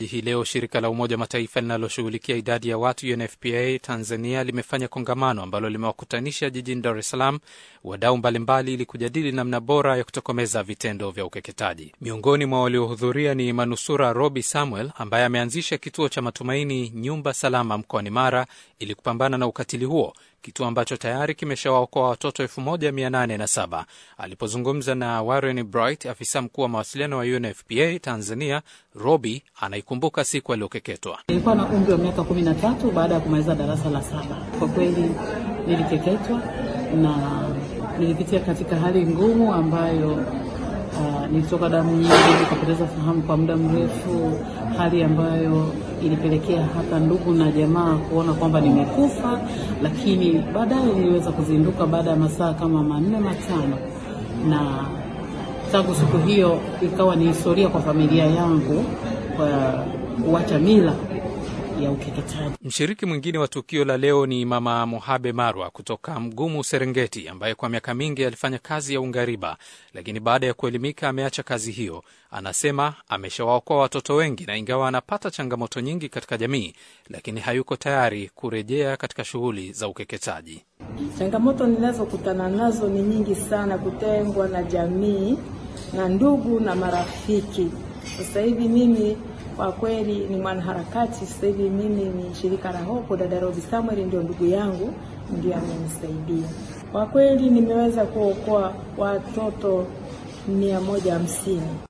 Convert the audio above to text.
Hii leo shirika la Umoja Mataifa linaloshughulikia idadi ya watu UNFPA Tanzania limefanya kongamano ambalo limewakutanisha jijini Dar es Salaam wadau mbalimbali ili kujadili namna bora ya kutokomeza vitendo vya ukeketaji. Miongoni mwa waliohudhuria ni manusura Robi Samuel ambaye ameanzisha kituo cha Matumaini Nyumba Salama mkoani Mara ili kupambana na ukatili huo, kituo ambacho tayari kimeshawaokoa watoto 1807. Alipozungumza na Warren Bright, afisa mkuu wa mawasiliano wa UNFPA Tanzania, Robi anaikumbuka siku aliyokeketwa. Nilikuwa na umri wa miaka 13 baada ya kumaliza darasa la 7. Kwa kweli nilikeketwa na nilipitia katika hali ngumu ambayo nilitoka damu nyingi, nikapoteza fahamu kwa muda mrefu, hali ambayo ilipelekea hata ndugu na jamaa kuona kwamba nimekufa, lakini baadaye niliweza kuzinduka baada ya masaa kama 4-5, na tangu siku hiyo ikawa ni historia kwa familia yangu kwa kuacha mila ya ukeketaji. Mshiriki mwingine wa tukio la leo ni Mama Mohabe Marwa kutoka Mgumu, Serengeti, ambaye kwa miaka mingi alifanya kazi ya ungariba, lakini baada ya kuelimika ameacha kazi hiyo. Anasema ameshawaokoa watoto wengi na ingawa anapata changamoto nyingi katika jamii, lakini hayuko tayari kurejea katika shughuli za ukeketaji. Changamoto ninazokutana nazo ni nyingi sana: kutengwa na jamii na ndugu na marafiki. Sasa hivi mimi kwa kweli ni mwanaharakati. Sasa hivi mimi ni shirika la Hope, dada Robi Samuel ndio ndugu yangu, ndiye amenisaidia. Kwa kweli nimeweza kuokoa watoto 150.